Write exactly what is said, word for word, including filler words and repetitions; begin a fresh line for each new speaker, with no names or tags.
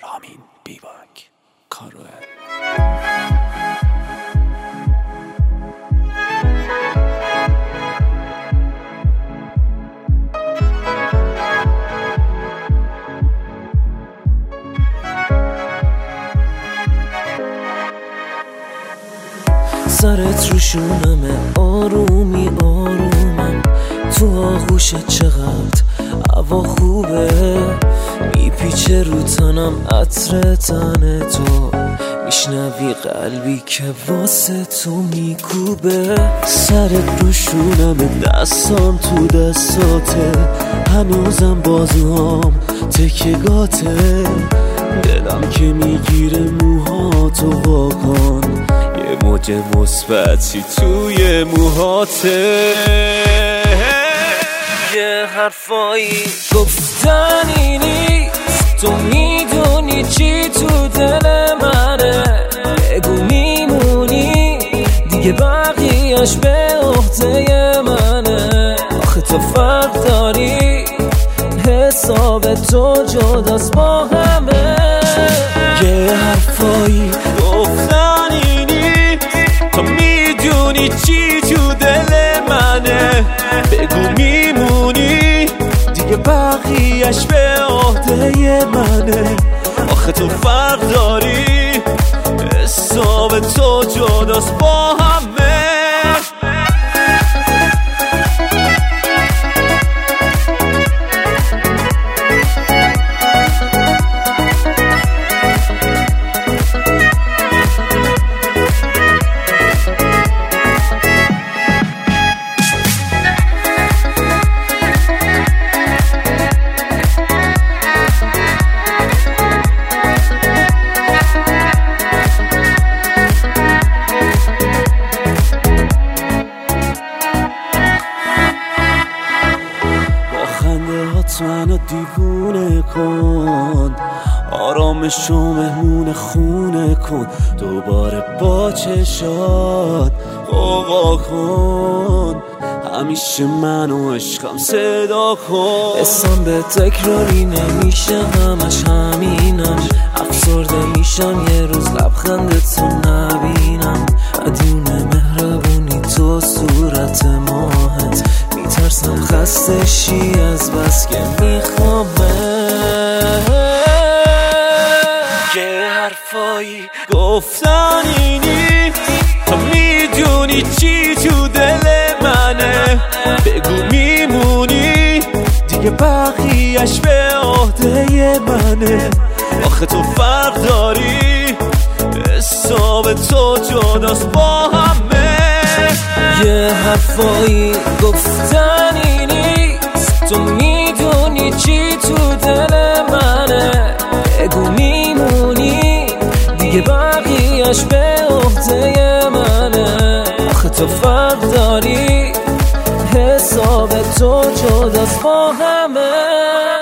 رامین بیباک کاروه.
سرت رو شونمه، آرومی آرومم تو آغوش، چقدر هوا خوبه، میپیچه رو تنم عطر تن تو، میشنوی قلبی که واسه تو میکوبه. سرت رو شونمه، دستام تو دستاته، هنوزم بازوهام تکگاته، دلم که میگیره موهاتو واکن، یه موج مثبتی توی موهاته. یه حرفایی گفتنی نیست، تو میدونی چی تو دل منه، بگو میمونی دیگه بقیه‌اش به عهده منه. آخه تو فرق داری، حساب تو جداست با همه. یه حرفایی گفتنی نیست، تو میدونی چی تو دل منه، بگو میمونی دیگه بقیه‌اش به عهده منه. آخه تو فرق داری، حساب تو جداست با همه. منو دیوونه کن، آرامشو مهمون خونه کن، دوباره با چشات قوقا کن، همیشه منو عشقم صدا کن. اسم به تکراری نمیشه، همش همینم، افسرده میشم یه روز لبخندتو نبینم، مدیون مهربونی تو صورت ماهت، میترسم خسته شی از بس که میخوامه. یه حرفایی گفتنی نیست، تو میدونی چی تو دل منه، بگو میمونی دیگه بقیه‌اش به عهده منه. آخه تو فرق داری، حساب تو جداست با همه. یه حرفایی گفتنی نیست، تو میدونی چی تو دل منه، بگو میمونی دیگه بقیه‌اش به عهده منه. آخه تو فرق داری، حساب تو جداست با همه.